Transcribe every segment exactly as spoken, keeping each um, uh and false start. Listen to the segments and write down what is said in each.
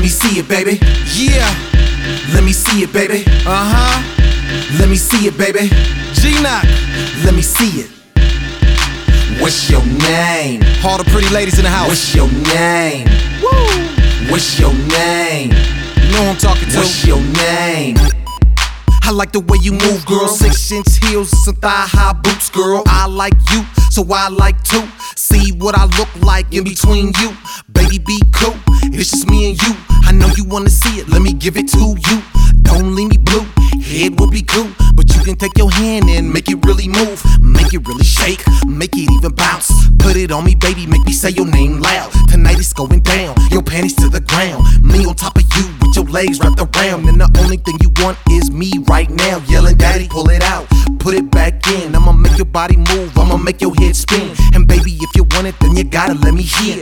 Let me see it, baby. Yeah, Let me see it, baby. uh-huh. Let me see it, baby. G-Knock. Let me see it. What's your name? All the pretty ladies in the house. What's your name? Woo! What's your name? You know who I'm talking to. What's your name? I like the way you move, girl. Six inch heels and some thigh high boots, girl. I like you, so I like to see what I look like in between you. Baby, be cool. It's just me and you. I know you wanna see it. Let me give it to you. Don't leave me blue. Head will be cool, but you can take your hand and make it really move, make it really shake, make it even bounce. Put it on me, baby. Make me say your name loud. Tonight it's going down. Your panties to the ground. Me on top of you with your legs wrapped around, and the only thing you want is me right now. Yelling, daddy, pull it out, put it back in. I'ma make your body move, I'ma make your head spin. And baby, if you want it, then you gotta let me hear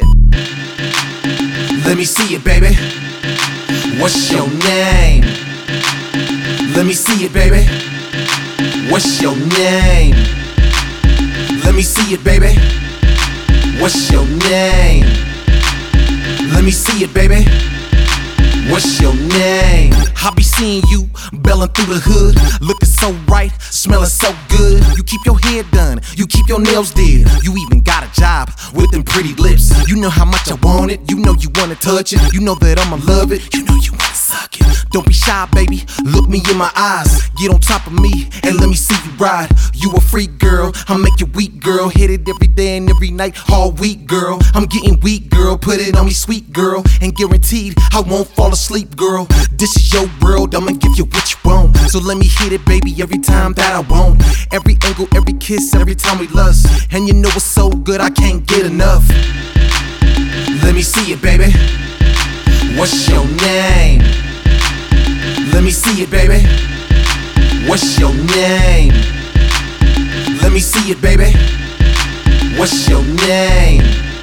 it. Let me see it, baby. What's your name? Let me see it, baby. What's your name? Let me see it, baby. What's your name? Let me see it, baby. What's your name? I be seeing you bellin' through the hood, looking so right, smelling so good. You keep your hair done, you keep your nails did. You even got a job with them pretty lips. You know how much I want it, you know you wanna touch it. You know that I'ma love it, you know you wanna suck it. Don't be shy, baby, look me in my eyes. Get on top of me and let me see you ride. You a freak, girl, I'll make you weak, girl. Hit it every day and every night, all week, girl. I'm getting weak, girl, put it on me, sweet girl. And guaranteed I won't fall asleep, girl. This is your world, I'ma give you what you want. So let me hit it, baby, every time that I want. Every angle, every kiss, every time we lust. And you know it's so good, I can't get enough. Let me see it, baby. What's your name? Let me see it, baby. What's your name? Let me see it, baby. What's your name?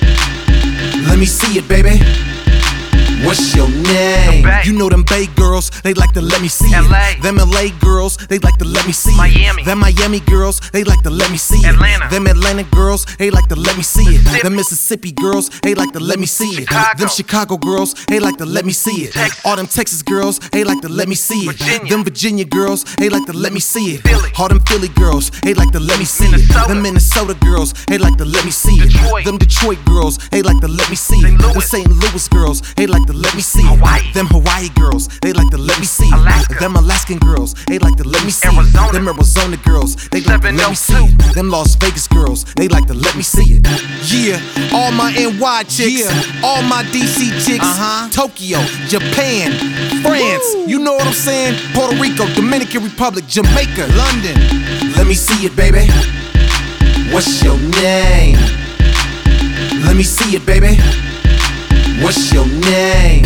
Let me see it, baby. What's your name? You know them Bay girls, they like to let me see L A. it. Them L A girls, they like to let me see Miami. it. Them Miami girls, they like to let me see Atlanta. it. Them Atlanta girls, they like to let me see it. Mississippi. Them Mississippi girls, they like to let me see it. Chicago. Them Chicago girls, they like to let me see it. Texas. All them Texas girls, they like to let me see it. Virginia. Them Virginia girls, they like to let me see it. Philly. All them Philly girls, they like to let me see Minnesota. it. Them Minnesota girls, they like to let me see it. Detroit. Them Detroit girls, they like to let me see it. Saint Them Louis. Saint Louis girls, they like to let me see it. Hawaii. Them Hawaii girls, they like to let me see it. Alaska. Them Alaskan girls, they like to let me see Arizona. it. Them Arizona girls, they like to let me see seven oh two. it. Them Las Vegas girls, they like to let me see it. Yeah, all my N Y chicks, Yeah. all my D C chicks, Uh-huh. Tokyo, Japan, France, you know what I'm saying? Puerto Rico, Dominican Republic, Jamaica, London. Let me see it, baby. What's your name? Let me see it, baby. What's your name?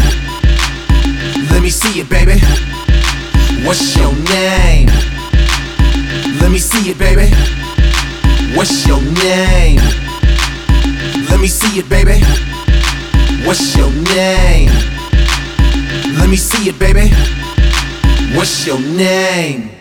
Let me see it, baby. What's your name? Let me see it, baby. What's your name? Let me see it, baby. What's your name? Let me see it, baby. What's your name?